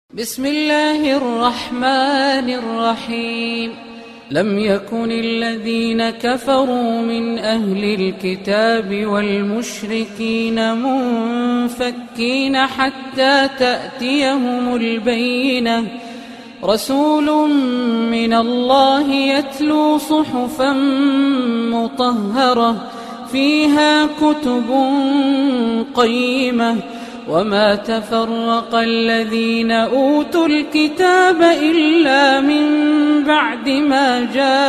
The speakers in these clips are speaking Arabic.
بسم الله الرحمن الرحيم. لم يكن الذين كفروا من أهل الكتاب والمشركين منفكين حتى تأتيهم البينة، رسول من الله يتلو صحفا مطهرة فيها كتب قيمة، وما تفرق الذين أوتوا الكتاب إلا من بعد ما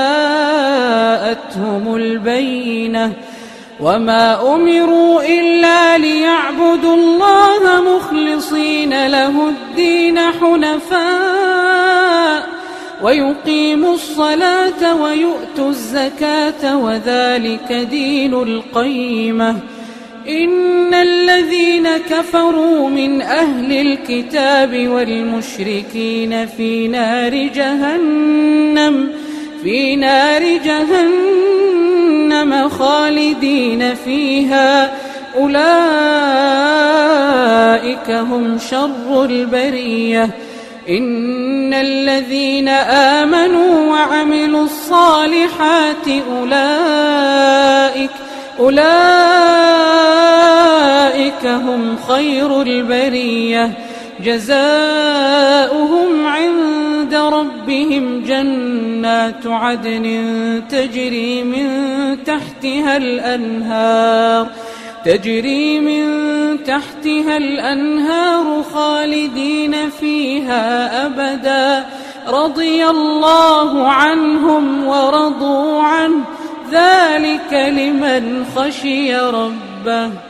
جاءتهم البينة، وما أمروا إلا ليعبدوا الله مخلصين له الدين حنفاء ويقيموا الصلاة ويؤتوا الزكاة وذلك دين القيمة. إن الذين كفروا من أهل الكتاب والمشركين في نار جهنم خالدين فيها، أولئك هم شر البرية. إن الذين آمنوا وعملوا الصالحات أولئك هم خير البرية، جزاؤهم عند ربهم جنات عدن تجري من تحتها الأنهار خالدين فيها أبدا، رضي الله عنهم ورضوا عنه، ذلك لمن خشي ربه.